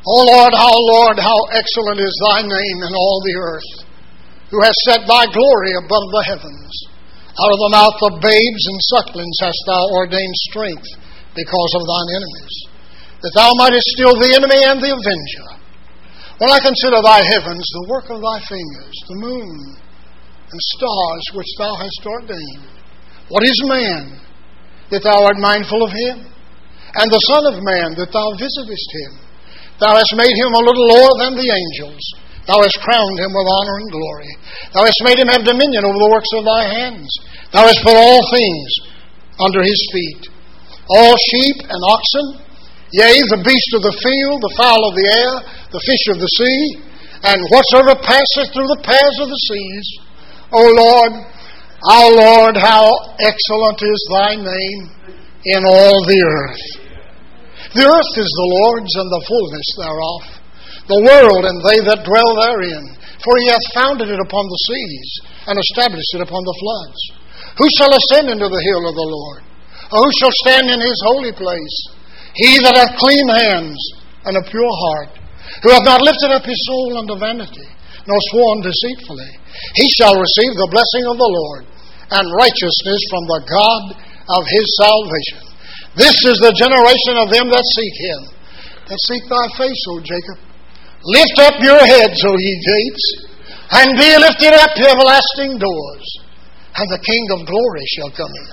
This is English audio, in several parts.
Lord, how excellent is thy name in all the earth, who hast set thy glory above the heavens. Out of the mouth of babes and sucklings hast thou ordained strength because of thine enemies, that thou mightest still the enemy and the avenger. When I consider thy heavens, the work of thy fingers, the moon and stars which thou hast ordained, what is man, that thou art mindful of him? And the Son of Man, that thou visitest him? Thou hast made him a little lower than the angels. Thou hast crowned him with honor and glory. Thou hast made him have dominion over the works of thy hands. Thou hast put all things under his feet, all sheep and oxen, yea, the beast of the field, the fowl of the air, the fish of the sea, and whatsoever passeth through the paths of the seas. O Lord, our Lord, how excellent is thy name in all the earth. The earth is the Lord's, and the fullness thereof, the world and they that dwell therein. For he hath founded it upon the seas, and established it upon the floods. Who shall ascend into the hill of the Lord? Or who shall stand in his holy place? He that hath clean hands and a pure heart, who hath not lifted up his soul unto vanity, nor sworn deceitfully. He shall receive the blessing of the Lord, and righteousness from the God of his salvation. This is the generation of them that seek him, that seek thy face, O Jacob. Lift up your heads, O ye gates, and be lifted up, ye everlasting doors, and the King of glory shall come in.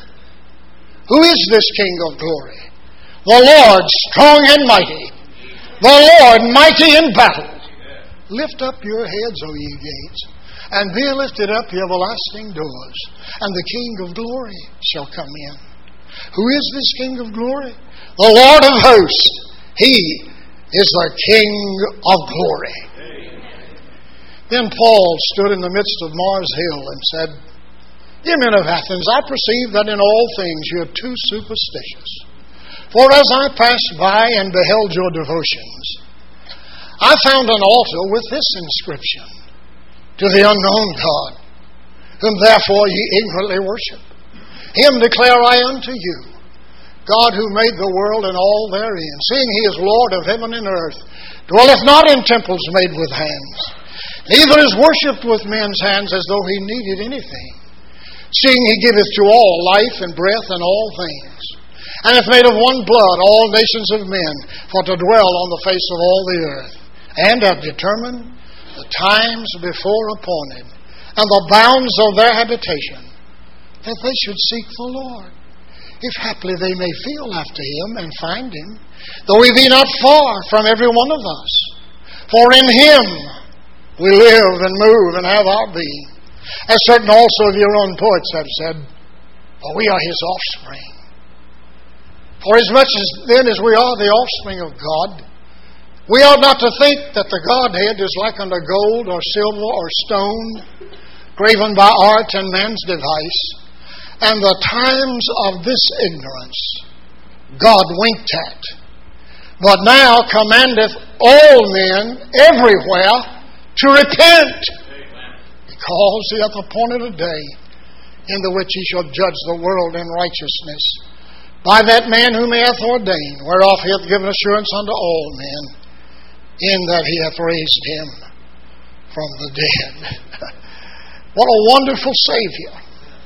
Who is this King of glory? The Lord strong and mighty, the Lord mighty in battle. Lift up your heads, O ye gates, and be lifted up, ye everlasting doors, and the King of glory shall come in. Who is this King of glory? The Lord of hosts. He is the King of glory. Amen. Then Paul stood in the midst of Mars Hill and said, Ye men of Athens, I perceive that in all things you are too superstitious. For as I passed by and beheld your devotions, I found an altar with this inscription, To the unknown God, whom therefore ye ignorantly worship. Him declare I unto you, God who made the world and all therein, seeing he is Lord of heaven and earth, dwelleth not in temples made with hands, neither is worshipped with men's hands as though he needed anything, seeing he giveth to all life and breath and all things, and hath made of one blood all nations of men for to dwell on the face of all the earth, and hath determined the times before appointed, and the bounds of their habitation, that they should seek the Lord, if haply they may feel after him and find him, though he be not far from every one of us. For in him we live and move and have our being, as certain also of your own poets have said, for we are his offspring. For as much as then as we are the offspring of God, we ought not to think that the Godhead is like unto gold or silver or stone, graven by art and man's device. And the times of this ignorance God winked at, but now commandeth all men everywhere to repent, because he hath appointed a day in the which he shall judge the world in righteousness by that man whom he hath ordained, whereof he hath given assurance unto all men, in that he hath raised him from the dead. What a wonderful Savior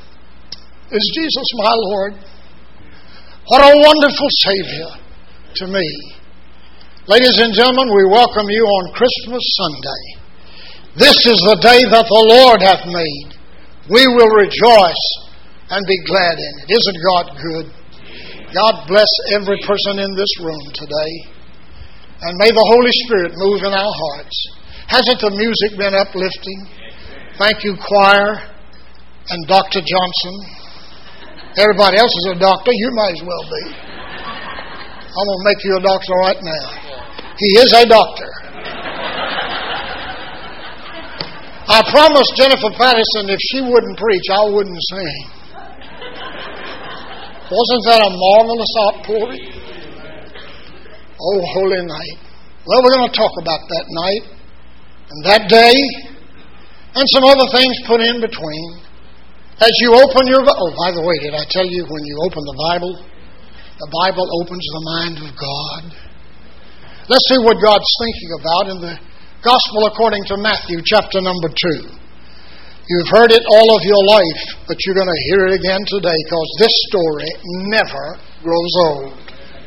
is Jesus, my Lord. What a wonderful Savior to me. Ladies and gentlemen, we welcome you on Christmas Sunday. This is the day that the Lord hath made. We will rejoice and be glad in it. Isn't God good? God bless every person in this room today. And may the Holy Spirit move in our hearts. Hasn't the music been uplifting? Thank you, choir and Dr. Johnson. Everybody else is a doctor. You might as well be. I'm going to make you a doctor right now. He is a doctor. I promised Jennifer Patterson if she wouldn't preach, I wouldn't sing. Wasn't that a marvelous outpouring? Oh, holy night. Well, we're going to talk about that night and that day and some other things put in between. As you open your... by the way, did I tell you when you open the Bible opens the mind of God. Let's see what God's thinking about in the Gospel according to Matthew chapter number 2. You've heard it all of your life, but you're going to hear it again today because this story never grows old.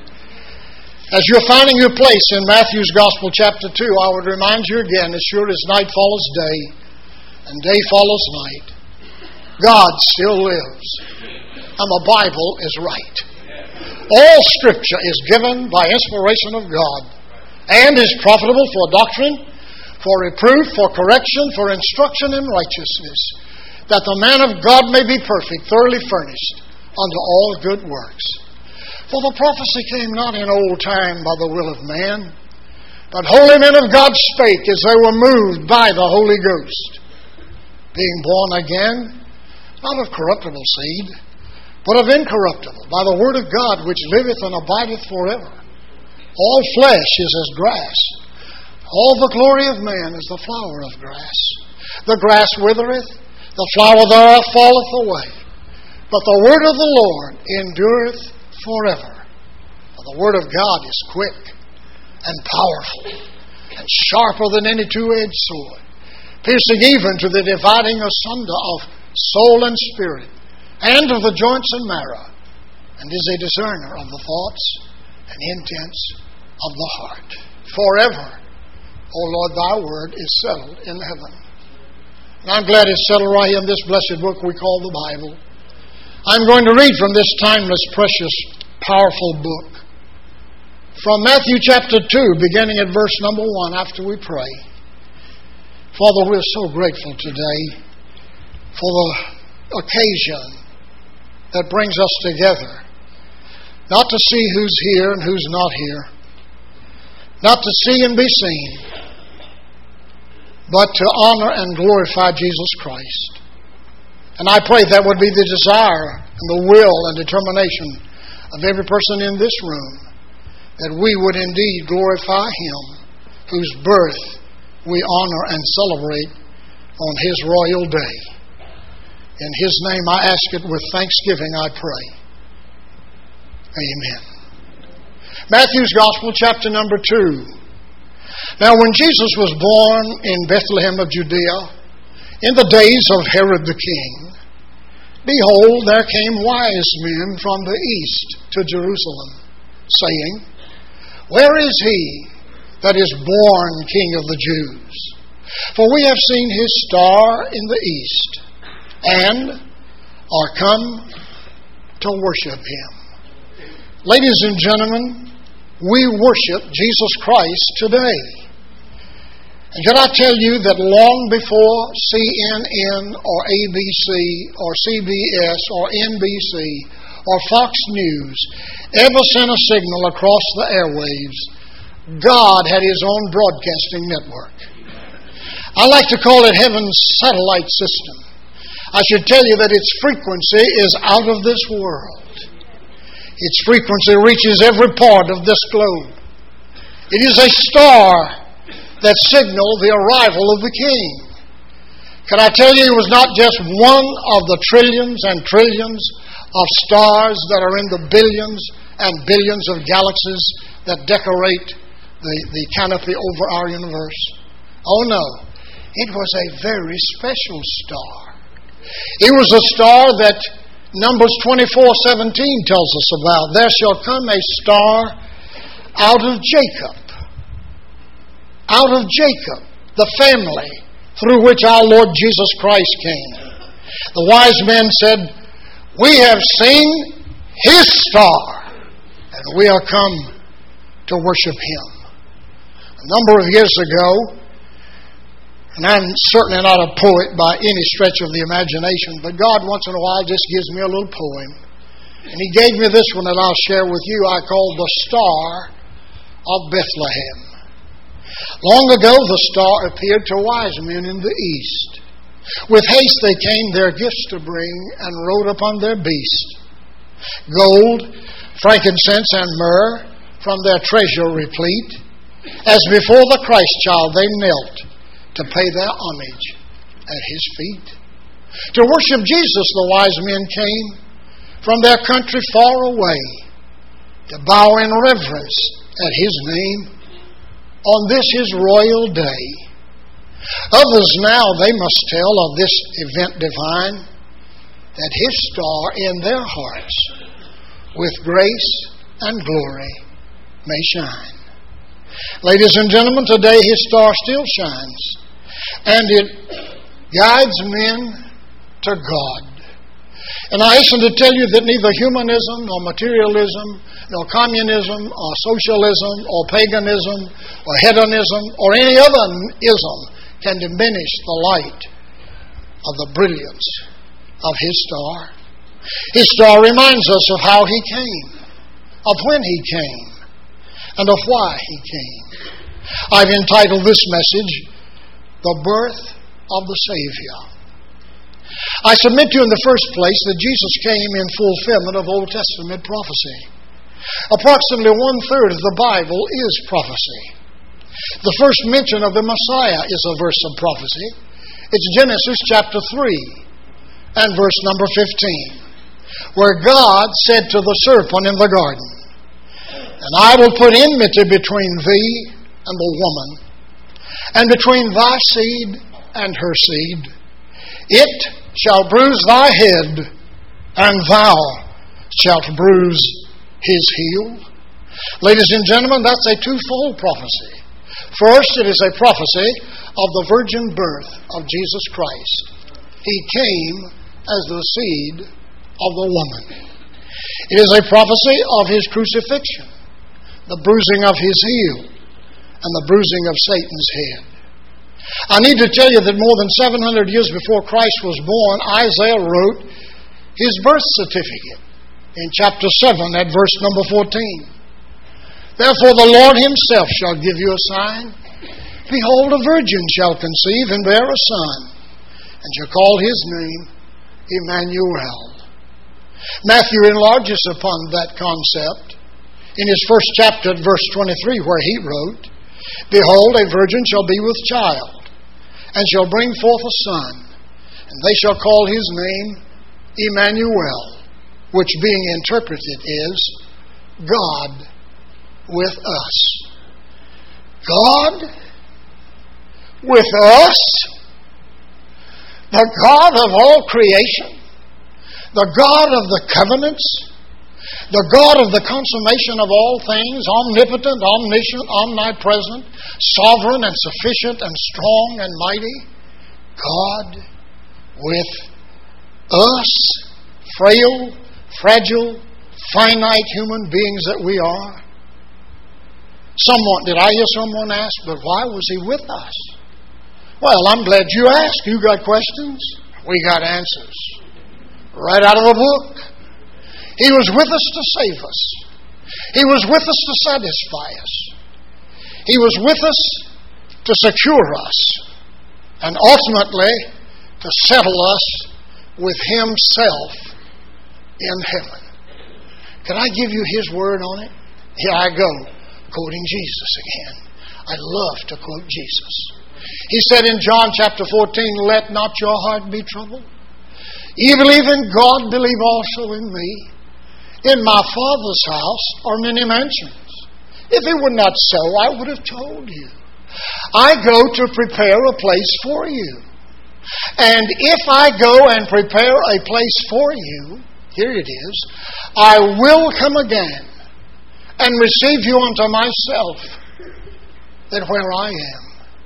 As you're finding your place in Matthew's Gospel chapter 2, I would remind you again, as sure as night follows day and day follows night, God still lives and the Bible is right. All Scripture is given by inspiration of God and is profitable for doctrine, for reproof, for correction, for instruction in righteousness, that the man of God may be perfect, thoroughly furnished unto all good works. For the prophecy came not in old time by the will of man, but holy men of God spake as they were moved by the Holy Ghost, being born again, not of corruptible seed, but of incorruptible, by the word of God which liveth and abideth forever. All flesh is as grass. All the glory of man is the flower of grass. The grass withereth, the flower thereof falleth away. But the word of the Lord endureth forever. For the word of God is quick and powerful and sharper than any two-edged sword, piercing even to the dividing asunder of soul and spirit, and of the joints and marrow, and is a discerner of the thoughts and intents of the heart. Forever, O Lord, thy word is settled in heaven. And I'm glad it's settled right here in this blessed book we call the Bible. I'm going to read from this timeless, precious, powerful book. From Matthew chapter 2, beginning at verse number 1, after we pray. Father, we're so grateful today for the occasion that brings us together. Not to see who's here and who's not here. Not to see and be seen, but to honor and glorify Jesus Christ. And I pray that would be the desire and the will and determination of every person in this room, that we would indeed glorify Him, whose birth we honor and celebrate on His royal day. In His name I ask it with thanksgiving, I pray. Amen. Matthew's Gospel, chapter number 2. Now when Jesus was born in Bethlehem of Judea, in the days of Herod the king, behold, there came wise men from the east to Jerusalem, saying, Where is he that is born King of the Jews? For we have seen his star in the east, and are come to worship him. Ladies and gentlemen, we worship Jesus Christ today. And can I tell you that long before CNN or ABC or CBS or NBC or Fox News ever sent a signal across the airwaves, God had His own broadcasting network. I like to call it Heaven's satellite system. I should tell you that its frequency is out of this world. Its frequency reaches every part of this globe. It is a star that signaled the arrival of the King. Can I tell you, it was not just one of the trillions and trillions of stars that are in the billions and billions of galaxies that decorate the canopy over our universe. Oh no, it was a very special star. It was a star that Numbers 24:17 tells us about. There shall come a star out of Jacob. Out of Jacob, the family through which our Lord Jesus Christ came. The wise men said, We have seen his star, and we are come to worship him. A number of years ago, and I'm certainly not a poet by any stretch of the imagination, but God once in a while just gives me a little poem. And He gave me this one that I'll share with you. I call The Star of Bethlehem. Long ago the star appeared to wise men in the east. With haste they came their gifts to bring, and rode upon their beast. Gold, frankincense, and myrrh from their treasure replete. As before the Christ child they knelt, to pay their homage at His feet. To worship Jesus the wise men came from their country far away, to bow in reverence at His name on this his royal day. Others now they must tell of this event divine, that his star in their hearts with grace and glory may shine. Ladies and gentlemen, today his star still shines, and it guides men to God. And I hasten to tell you that neither humanism, nor materialism, nor communism, or socialism, or paganism, or hedonism, or any other ism can diminish the light of the brilliance of his star. His star reminds us of how he came, of when he came, and of why he came. I've entitled this message, The Birth of the Savior. I submit to you in the first place that Jesus came in fulfillment of Old Testament prophecy. Approximately 1/3 of the Bible is prophecy. The first mention of the Messiah is a verse of prophecy. It's Genesis chapter 3 and verse number 15, where God said to the serpent in the garden, "And I will put enmity between thee and the woman, and between thy seed and her seed. It shall bruise thy head, and thou shalt bruise his heel." Ladies and gentlemen, that's a twofold prophecy. First, it is a prophecy of the virgin birth of Jesus Christ. He came as the seed of the woman. It is a prophecy of his crucifixion, the bruising of his heel, and the bruising of Satan's head. I need to tell you that more than 700 years before Christ was born, Isaiah wrote his birth certificate in chapter 7 at verse number 14. "Therefore the Lord himself shall give you a sign. Behold, a virgin shall conceive and bear a son, and shall call his name Emmanuel." Matthew enlarges upon that concept in his first chapter at verse 23, where he wrote, "Behold, a virgin shall be with child, and shall bring forth a son, and they shall call his name Emmanuel," which being interpreted is God with us. God with us? The God of all creation, the God of the covenants, the God of the consummation of all things, omnipotent, omniscient, omnipresent, sovereign and sufficient and strong and mighty. God with us, frail, fragile, finite human beings that we are. Did I hear someone ask, but why was he with us? Well, I'm glad you asked. You got questions? We got answers. Right out of the book. He was with us to save us. He was with us to satisfy us. He was with us to secure us. And ultimately, to settle us with himself in heaven. Can I give you his word on it? Here I go, quoting Jesus again. I love to quote Jesus. He said in John chapter 14, "Let not your heart be troubled. Ye believe in God, believe also in me. In my Father's house are many mansions. If it were not so, I would have told you. I go to prepare a place for you. And if I go and prepare a place for you," here it is, "I will come again and receive you unto myself, that where I am,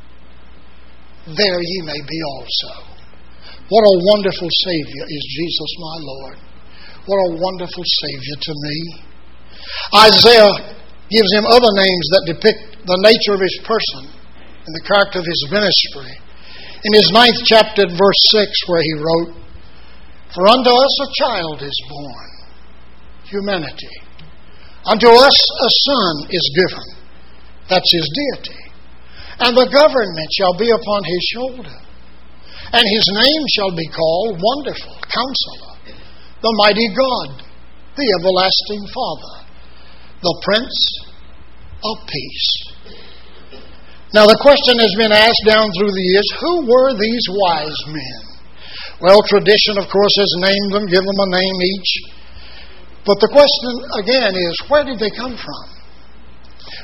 there ye may be also." What a wonderful Savior is Jesus my Lord. What a wonderful Savior to me. Isaiah gives him other names that depict the nature of his person and the character of his ministry. In his 9th chapter, verse 6, where he wrote, "For unto us a child is born," humanity. "Unto us a son is given," that's his deity. "And the government shall be upon his shoulder. And his name shall be called Wonderful, Counselor, the Mighty God, the Everlasting Father, the Prince of Peace." Now the question has been asked down through the years, who were these wise men? Well, tradition, of course, has named them, given them a name each. But the question again is, where did they come from?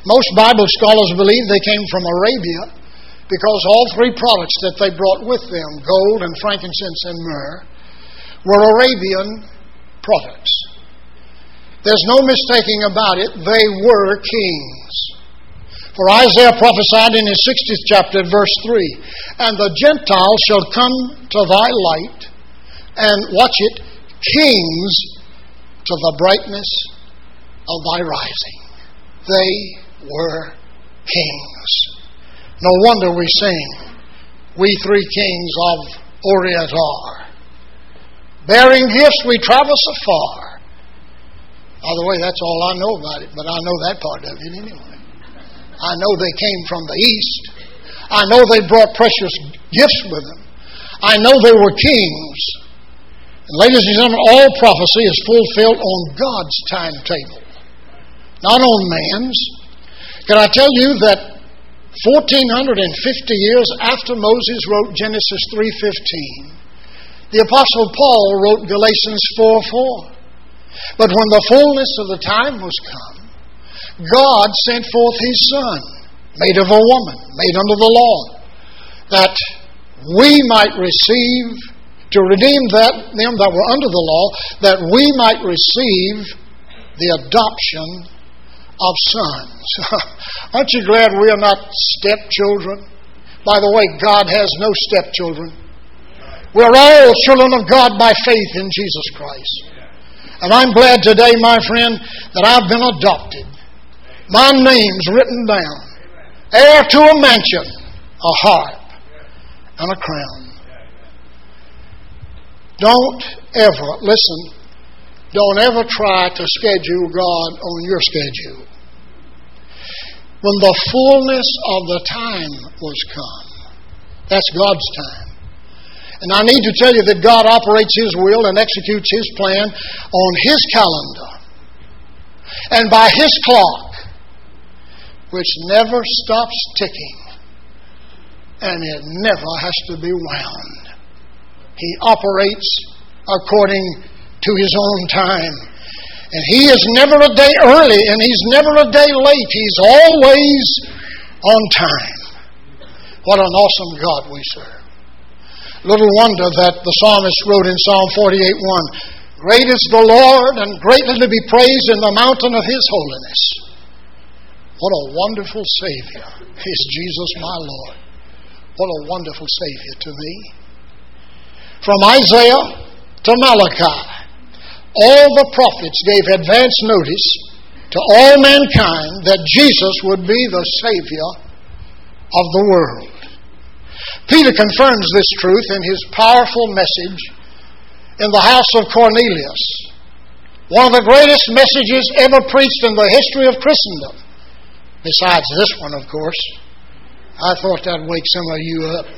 Most Bible scholars believe they came from Arabia because all three products that they brought with them, gold and frankincense and myrrh, were Arabian products. There's no mistaking about it. They were kings. For Isaiah prophesied in his 60th chapter, verse 3, "And the Gentiles shall come to thy light, and," watch it, "kings to the brightness of thy rising." They were kings. No wonder we sing, "We three kings of Orient are. Bearing gifts we travel so far." By the way, that's all I know about it, but I know that part of it anyway. I know they came from the east. I know they brought precious gifts with them. I know they were kings. And ladies and gentlemen, all prophecy is fulfilled on God's timetable, not on man's. Can I tell you that 1450 years after Moses wrote Genesis 3:15, the Apostle Paul wrote Galatians 4:4. But when the fullness of the time was come, God sent forth His Son, made of a woman, made under the law, that we might receive, to redeem them that were under the law, that we might receive the adoption of sons. Aren't you glad we are not stepchildren? By the way, God has no stepchildren. We're all children of God by faith in Jesus Christ. And I'm glad today, my friend, that I've been adopted. My name's written down. Heir to a mansion, a harp, and a crown. Don't ever try to schedule God on your schedule. When the fullness of the time was come, that's God's time. And I need to tell you that God operates His will and executes His plan on His calendar and by His clock, which never stops ticking, and it never has to be wound. He operates according to His own time. And He is never a day early, and He's never a day late. He's always on time. What an awesome God we serve. Little wonder that the psalmist wrote in Psalm 48:1, "Great is the Lord, and greatly to be praised in the mountain of His holiness." What a wonderful Savior is Jesus my Lord. What a wonderful Savior to me. From Isaiah to Malachi, all the prophets gave advance notice to all mankind that Jesus would be the Savior of the world. Peter confirms this truth in his powerful message in the house of Cornelius, one of the greatest messages ever preached in the history of Christendom, besides this one, of course. I thought that'd wake some of you up.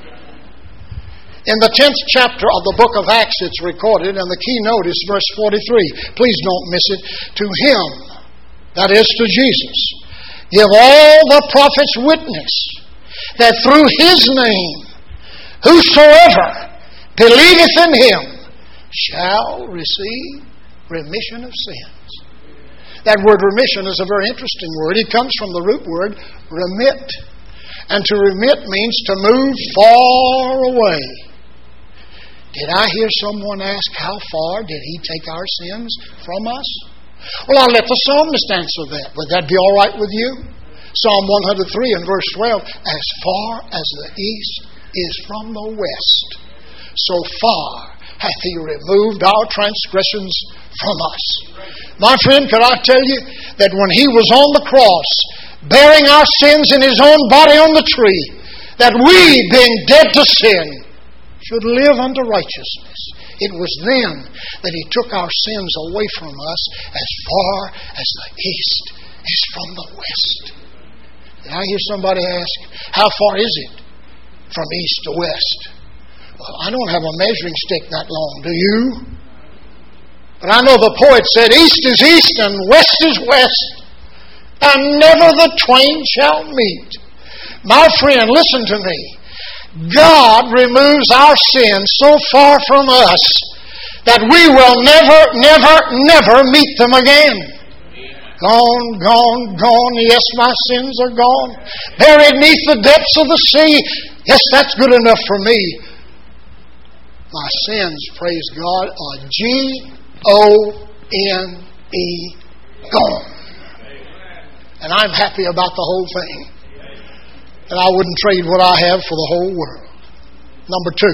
In the 10th chapter of the book of Acts, it's recorded, and the keynote is verse 43. Please don't miss it. "To Him," that is to Jesus, "give all the prophets witness that through His name whosoever believeth in Him shall receive remission of sins." That word remission is a very interesting word. It comes from the root word remit. And to remit means to move far away. Did I hear someone ask, how far did He take our sins from us? Well, I'll let the psalmist answer that. Would that be all right with you? Psalm 103 and verse 12, "As far as the east is from the west, so far hath He removed our transgressions from us." My friend, could I tell you that when He was on the cross, bearing our sins in His own body on the tree, that we, being dead to sin, should live unto righteousness. It was then that He took our sins away from us as far as the east is from the west. Did I hear somebody ask, how far is it from east to west? Well, I don't have a measuring stick that long, do you? But I know the poet said, "East is east and west is west, and never the twain shall meet." My friend, listen to me. God removes our sins so far from us that we will never meet them again. Gone, gone, gone. Yes, my sins are gone. Buried neath the depths of the sea. Yes, that's good enough for me. My sins, praise God, are G-O-N-E, gone. And I'm happy about the whole thing. And I wouldn't trade what I have for the whole world. Number two,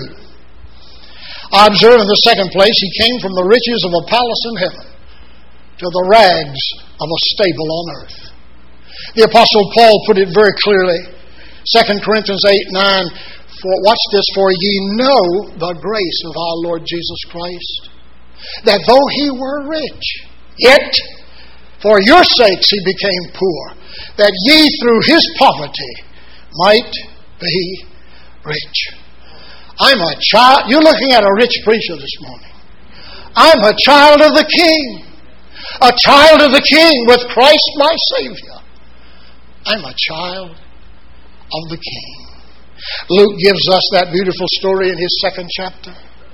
I observe in the second place, he came from the riches of a palace in heaven to the rags of a stable on earth. The Apostle Paul put it very clearly. 2 Corinthians 8:9. Watch this, for ye know the grace of our Lord Jesus Christ, that though he were rich, yet for your sakes he became poor, that ye through his poverty might be rich. I'm a child. You're looking at a rich preacher this morning. I'm a child of the King. A child of the King with Christ my Savior. I'm a child of the King. Luke gives us that beautiful story in his second chapter.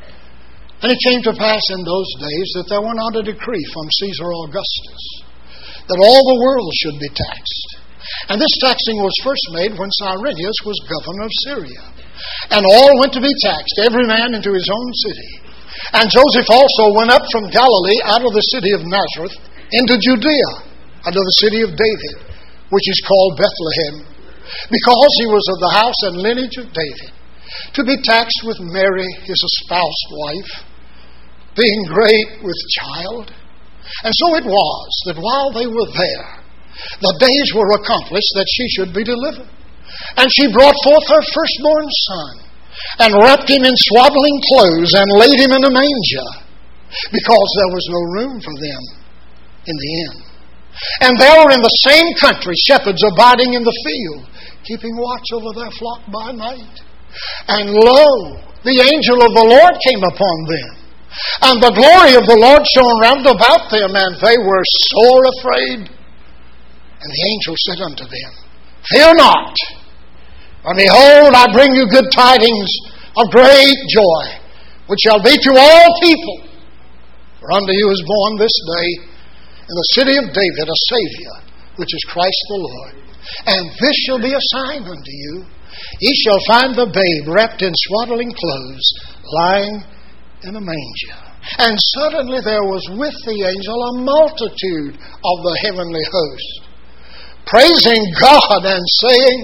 And it came to pass in those days that there went out a decree from Caesar Augustus that all the world should be taxed. And this taxing was first made when Cyrenius was governor of Syria. And all went to be taxed, every man into his own city. And Joseph also went up from Galilee out of the city of Nazareth into Judea, unto the city of David, which is called Bethlehem, because he was of the house and lineage of David, to be taxed with Mary, his espoused wife, being great with child. And so it was that while they were there, the days were accomplished that she should be delivered. And she brought forth her firstborn son, and wrapped him in swaddling clothes, and laid him in a manger, because there was no room for them in the inn. And there were in the same country shepherds abiding in the field, keeping watch over their flock by night. And lo, the angel of the Lord came upon them, and the glory of the Lord shone round about them, and they were sore afraid. And the angel said unto them, Fear not, for behold, I bring you good tidings of great joy, which shall be to all people. For unto you is born this day in the city of David a Savior, which is Christ the Lord. And this shall be a sign unto you. Ye shall find the babe wrapped in swaddling clothes, lying in a manger. And suddenly there was with the angel a multitude of the heavenly host, praising God and saying,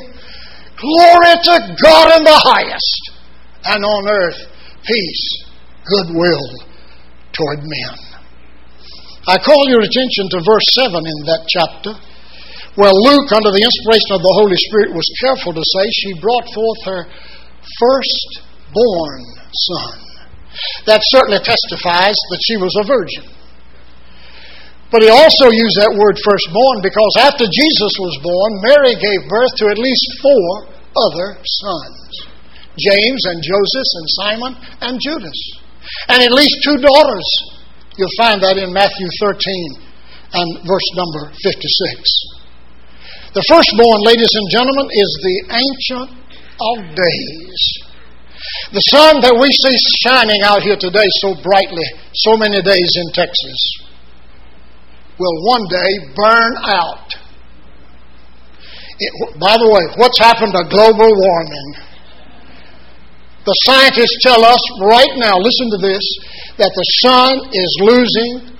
Glory to God in the highest, and on earth peace, goodwill toward men. I call your attention to verse 7 in that chapter, where Luke, under the inspiration of the Holy Spirit, was careful to say she brought forth her firstborn son. That certainly testifies that she was a virgin. But he also used that word firstborn because after Jesus was born, Mary gave birth to at least 4 other sons. James and Joseph and Simon and Judas. And at least 2 daughters. You'll find that in Matthew 13 and verse number 56. The firstborn, ladies and gentlemen, is the Ancient of Days. The sun that we see shining out here today so brightly, so many days in Texas, will one day burn out. By the way, what's happened to global warming? The scientists tell us right now, listen to this, that the sun is losing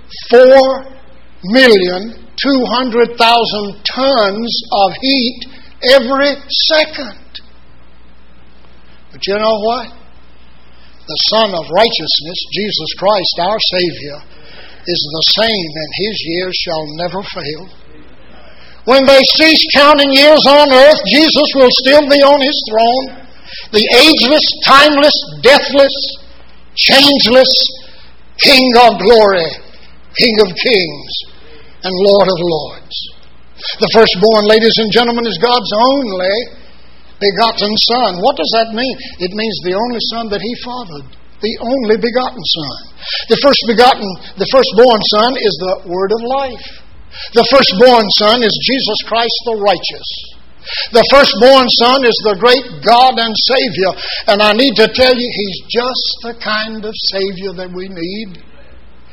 4,200,000 tons of heat every second. But you know what? The Son of Righteousness, Jesus Christ, our Savior, is the same, and His years shall never fail. When they cease counting years on earth, Jesus will still be on His throne. The ageless, timeless, deathless, changeless King of glory, King of kings, and Lord of lords. The firstborn, ladies and gentlemen, is God's only begotten Son. What does that mean? It means the only Son that He fathered. The only begotten Son. The firstborn Son is the Word of life. The firstborn Son is Jesus Christ the righteous. The firstborn Son is the great God and Savior. And I need to tell you, He's just the kind of Savior that we need.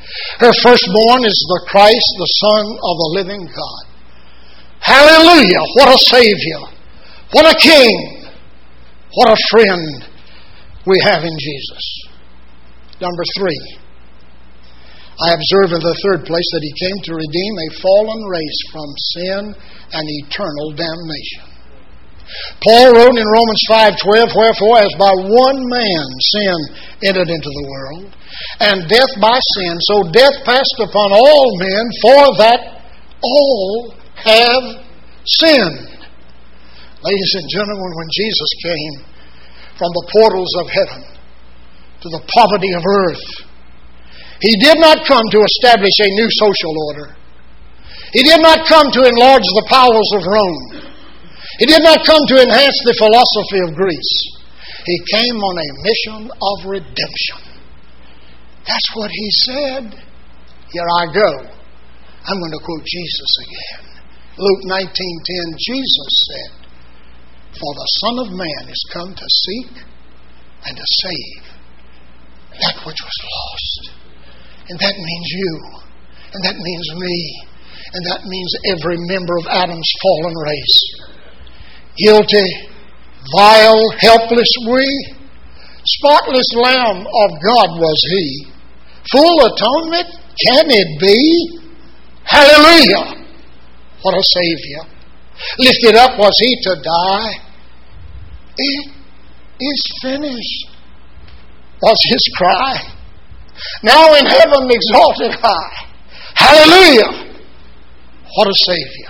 Her firstborn is the Christ, the Son of the living God. Hallelujah! What a Savior! What a King! What a friend we have in Jesus. Number 3. I observe in the third place that He came to redeem a fallen race from sin and eternal damnation. Paul wrote in Romans 5:12, "Wherefore, as by one man sin entered into the world, and death by sin, so death passed upon all men, for that all have sinned." Ladies and gentlemen, when Jesus came from the portals of heaven to the poverty of earth, He did not come to establish a new social order. He did not come to enlarge the powers of Rome. He did not come to enhance the philosophy of Greece. He came on a mission of redemption. That's what He said. Here I go. I'm going to quote Jesus again. Luke 19:10, Jesus said, "For the Son of Man is come to seek and to save that which was lost." And that means you. And that means me. And that means every member of Adam's fallen race. Guilty, vile, helpless we. Spotless Lamb of God was He. Full atonement, can it be? Hallelujah! What a Savior. Lifted up was He to die. It is finished, was His cry. Now in heaven exalted high. Hallelujah! What a Savior.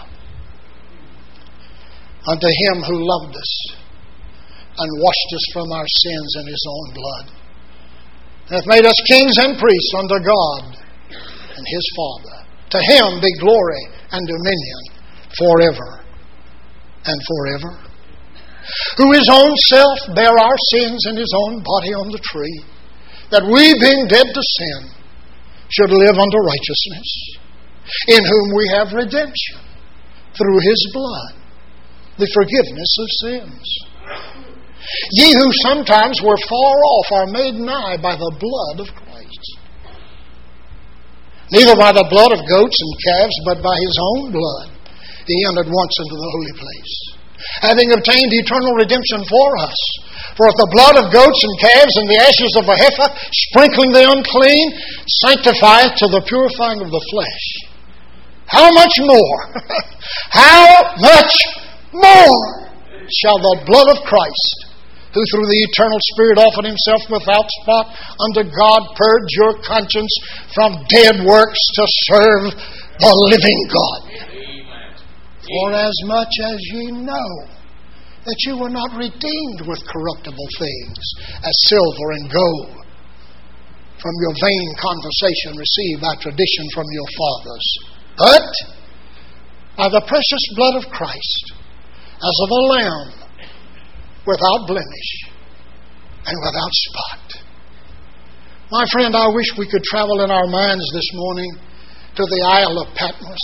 Unto Him who loved us and washed us from our sins in His own blood, hath made us kings and priests unto God and His Father. To Him be glory and dominion forever and forever. Who His own self bare our sins in His own body on the tree, that we, being dead to sin, should live unto righteousness, in whom we have redemption through His blood, the forgiveness of sins. Ye who sometimes were far off are made nigh by the blood of Christ. Neither by the blood of goats and calves, but by His own blood He entered once into the holy place, having obtained eternal redemption for us. For if the blood of goats and calves and the ashes of a heifer, sprinkling the unclean, sanctifieth to the purifying of the flesh, how much more, how much more shall the blood of Christ, who through the eternal Spirit offered Himself without spot unto God, purge your conscience from dead works to serve the living God? For as much as ye know that you were not redeemed with corruptible things, as silver and gold, from your vain conversation received by tradition from your fathers, but by the precious blood of Christ, as of a lamb, without blemish and without spot. My friend, I wish we could travel in our minds this morning to the Isle of Patmos,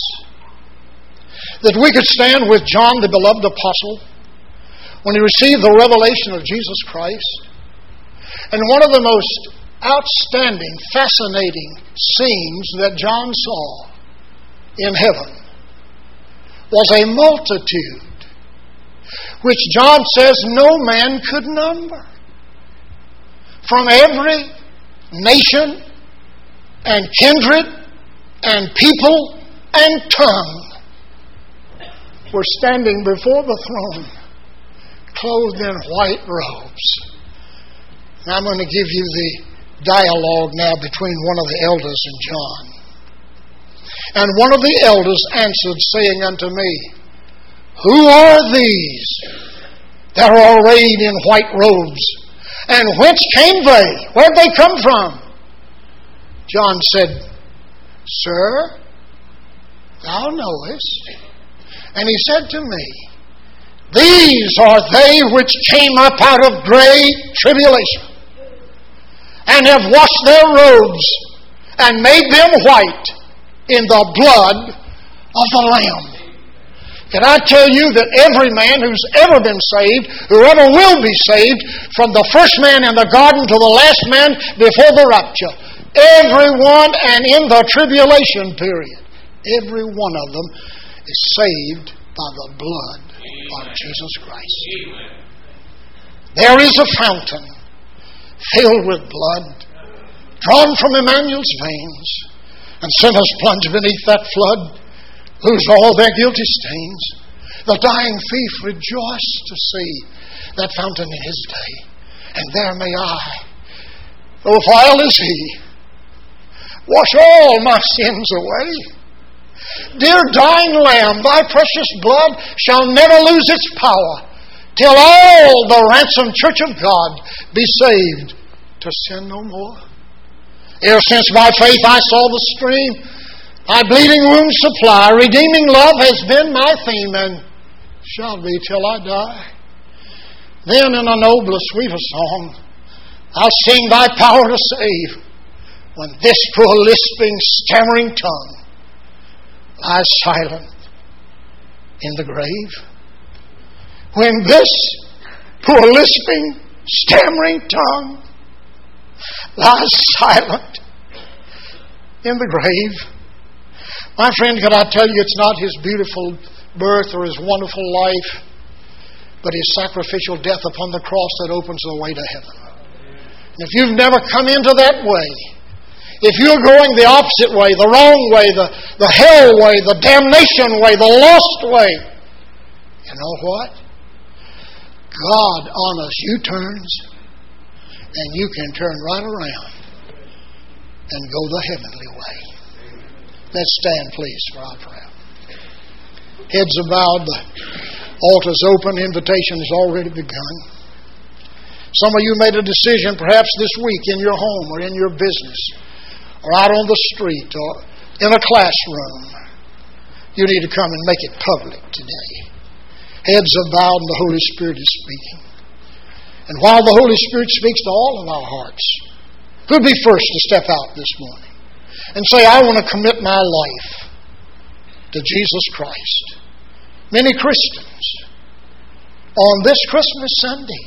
that we could stand with John, the beloved apostle, when he received the revelation of Jesus Christ. And one of the most outstanding, fascinating scenes that John saw in heaven was a multitude which John says no man could number, from every nation and kindred and people and tongue, were standing before the throne, clothed in white robes. Now I'm going to give you the dialogue now between one of the elders and John. And one of the elders answered, saying unto me, Who are these that are arrayed in white robes? And whence came they? Where did they come from? John said, Sir, thou knowest. And he said to me, These are they which came up out of great tribulation, and have washed their robes, and made them white in the blood of the Lamb. Can I tell you that every man who's ever been saved, whoever will be saved, from the first man in the garden to the last man before the rapture, Everyone, and in the tribulation period, every one of them is saved by the blood of Jesus Christ. There is a fountain filled with blood, drawn from Emmanuel's veins, and sinners plunge beneath that flood, lose all their guilty stains. The dying thief rejoiced to see that fountain in his day, and there may I, though vile as he, wash all my sins away. Dear dying Lamb, thy precious blood shall never lose its power, till all the ransomed church of God be saved to sin no more. Ere since by faith I saw the stream, thy bleeding wounds supply, redeeming love has been my theme, and shall be till I die. Then in a nobler, sweeter song, I'll sing thy power to save, when this poor lisping, stammering tongue lies silent in the grave. When this poor lisping, stammering tongue lies silent in the grave. My friend, could I tell you, it's not his beautiful birth or his wonderful life, but his sacrificial death upon the cross that opens the way to heaven. And if you've never come into that way, if you're going the opposite way, the wrong way, the hell way, the damnation way, the lost way, you know what? God honors U-turns, and you can turn right around and go the heavenly way. Let's stand, please, for our prayer. Heads are bowed, the altar's open, invitation has already begun. Some of you made a decision perhaps this week in your home or in your business or out on the street or in a classroom. You need to come and make it public today. Heads are bowed and the Holy Spirit is speaking. And while the Holy Spirit speaks to all of our hearts, who'd be first to step out this morning and say, I want to commit my life to Jesus Christ? Many Christians on this Christmas Sunday,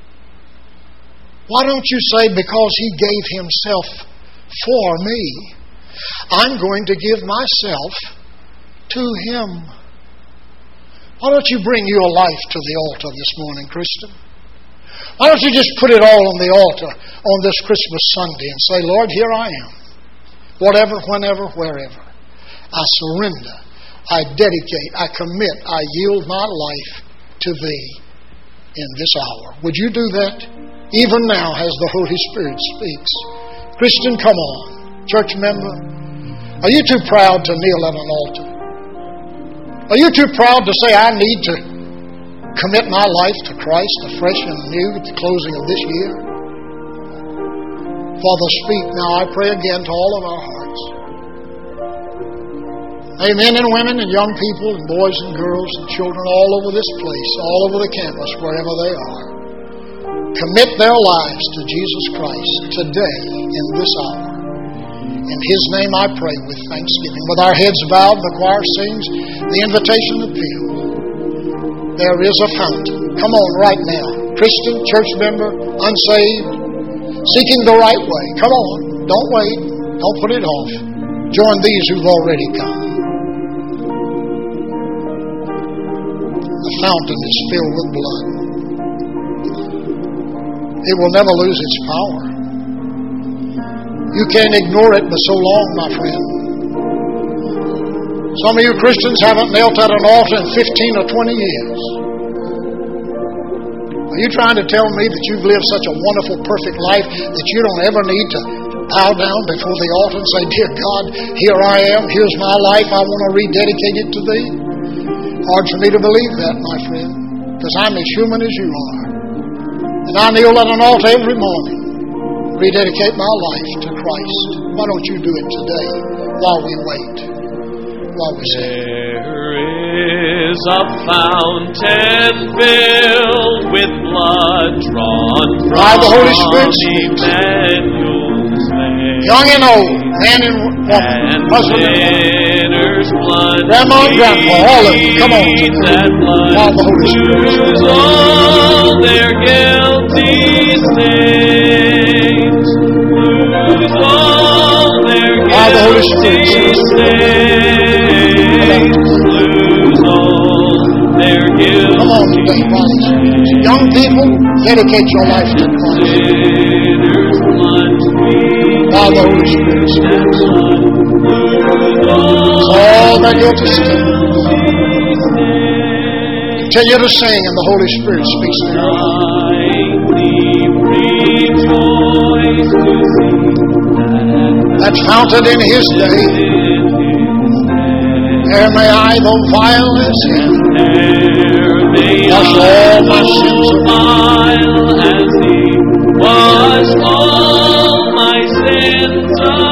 why don't you say, because He gave Himself for me, I'm going to give myself to Him? Why don't you bring your life to the altar this morning, Christian? Why don't you just put it all on the altar on this Christmas Sunday and say, Lord, here I am. Whatever, whenever, wherever. I surrender. I dedicate. I commit. I yield my life to Thee in this hour. Would you do that? Even now as the Holy Spirit speaks. Christian, come on. Church member, are you too proud to kneel at an altar? Are you too proud to say, I need to commit my life to Christ afresh and anew at the closing of this year? Father, speak now, I pray again to all of our hearts. May men and women and young people and boys and girls and children all over this place, all over the campus, wherever they are, commit their lives to Jesus Christ today in this hour. In His name I pray with thanksgiving. With our heads bowed, the choir sings the invitation appeal. There is a fountain. Come on right now. Christian, church member, unsaved, seeking the right way. Come on. Don't wait. Don't put it off. Join these who've already come. The fountain is filled with blood. It will never lose its power. You can't ignore it but so long, my friend. Some of you Christians haven't knelt at an altar in 15 or 20 years. Are you trying to tell me that you've lived such a wonderful, perfect life that you don't ever need to bow down before the altar and say, Dear God, here I am, here's my life, I want to rededicate it to Thee? Hard for me to believe that, my friend, because I'm as human as you are. And I kneel at an altar every morning, rededicate my life to Christ. Why don't you do it today while we wait, while we sing? There is a fountain filled with blood drawn By the Holy Spirit, Emmanuel's veins. young and old, man and woman, husband and sinners' blood, grandma and grandpa, all of them, come on, that blood, while the Holy Spirit lose all their guilty stains, lose all Now the Holy Spirit guilty saints lose all their guilty. Come on today, brothers. Young people, dedicate your life to Christ. Sinners plunge Now the Holy Spirit speaks. All their guilty sin. Continue to sing, and the Holy Spirit speaks to your heart. That's fountain in His day. There may I, though vile as sin, wash all my sins away. Wash all my sins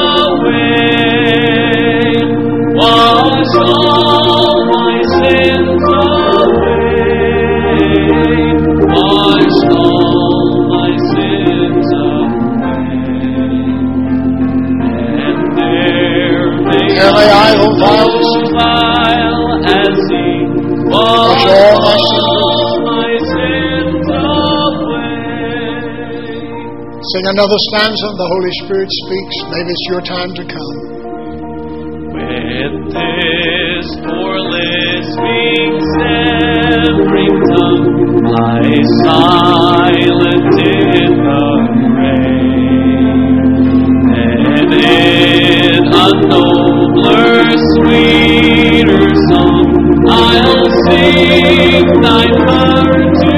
away. Wash all my sins away. Wash all my sins away. And there may I, though vile as sin, wash all my sins away. Sing another stanza, the Holy Spirit speaks. Maybe it's your time to come. With this poor lisping severing tongue lies silent in the rain, and in a nobler, sweeter song I'll sing Thy power to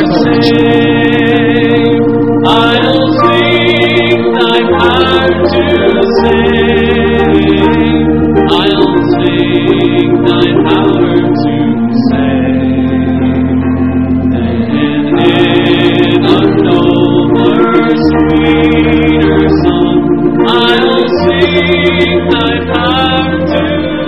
save. I'll sing Thy power to save. I'll sing Thy power to save. And in a nobler, sweeter song I'll sing Thy power to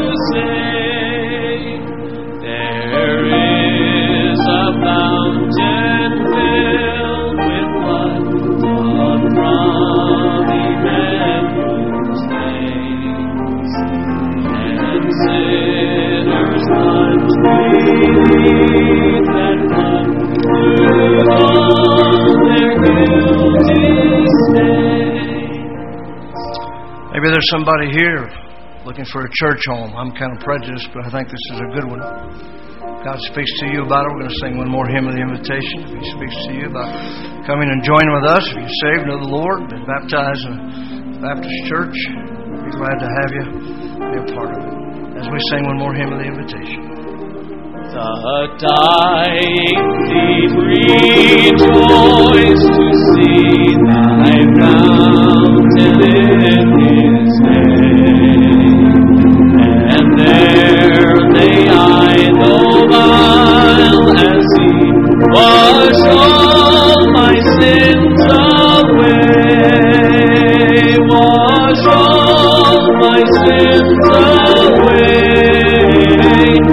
save. There is a fountain filled with blood drawn from Emmanuel's veins, and sinners plunge beneath that blood through all their guilty stains. Maybe there's somebody here looking for a church home. I'm kind of prejudiced, but I think this is a good one. God speaks to you about it. We're going to sing one more hymn of the invitation. If He speaks to you about coming and joining with us, if you're saved, know the Lord, been baptized in a Baptist church, we'd be glad to have you be a part of it. As we sing one more hymn of the invitation. The dying thief rejoiced to see Thy fountain in his name, and there they eyed, though vile as he, wash all my sins away. Wash all my sins away.